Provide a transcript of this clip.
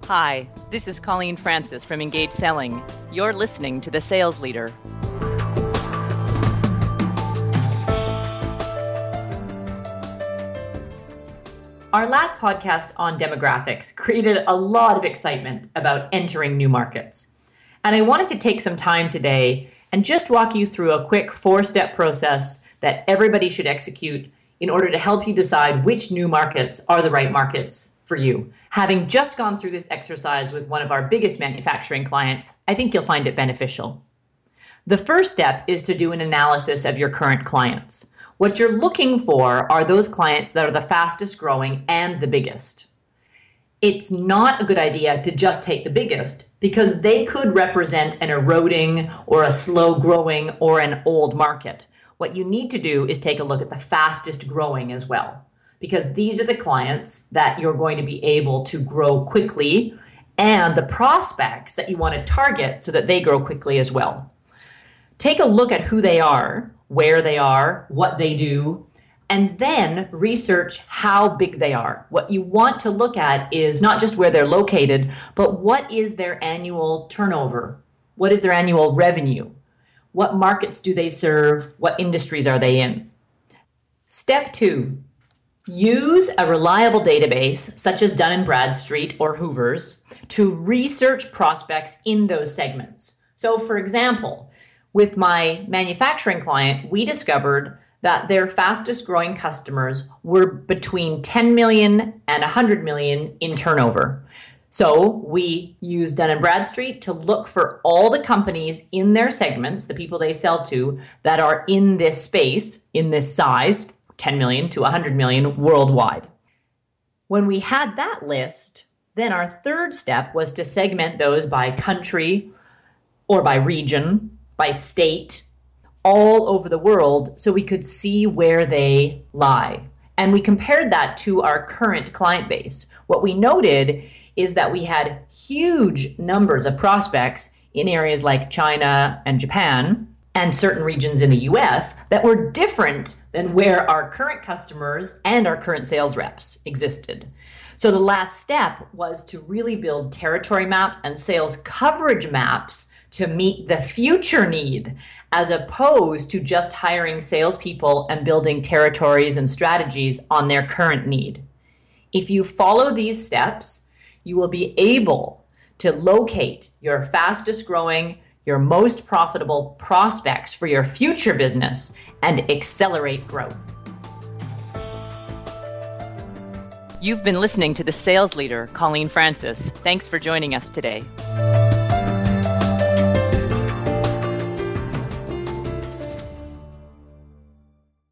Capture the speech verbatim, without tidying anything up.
Hi, this is Colleen Francis from Engage Selling. You're listening to The Sales Leader. Our last podcast on demographics created a lot of excitement about entering new markets. And I wanted to take some time today and just walk you through a quick four-step process that everybody should execute in order to help you decide which new markets are the right markets for you. Having just gone through this exercise with one of our biggest manufacturing clients, I think you'll find it beneficial. The first step is to do an analysis of your current clients. What you're looking for are those clients that are the fastest growing and the biggest. It's not a good idea to just take the biggest because they could represent an eroding or a slow growing or an old market. What you need to do is take a look at the fastest growing as well, because these are the clients that you're going to be able to grow quickly and the prospects that you want to target so that they grow quickly as well. Take a look at who they are, where they are, what they do, and then research how big they are. What you want to look at is not just where they're located, but what is their annual turnover? What is their annual revenue? What markets do they serve? What industries are they in? Step two, use a reliable database such as Dun and Bradstreet or Hoover's to research prospects in those segments. So for example, with my manufacturing client, we discovered that their fastest growing customers were between ten million and one hundred million in turnover. So we used Dun and Bradstreet to look for all the companies in their segments, the people they sell to, that are in this space, in this size, ten million to one hundred million worldwide. When we had that list, then our third step was to segment those by country or by region, by state, all over the world so we could see where they lie. And we compared that to our current client base. What we noted is that we had huge numbers of prospects in areas like China and Japan and certain regions in the U S that were different than where our current customers and our current sales reps existed. So the last step was to really build territory maps and sales coverage maps to meet the future need, as opposed to just hiring salespeople and building territories and strategies on their current need. If you follow these steps, you will be able to locate your fastest growing, your most profitable prospects for your future business and accelerate growth. You've been listening to The Sales Leader, Colleen Francis. Thanks for joining us today.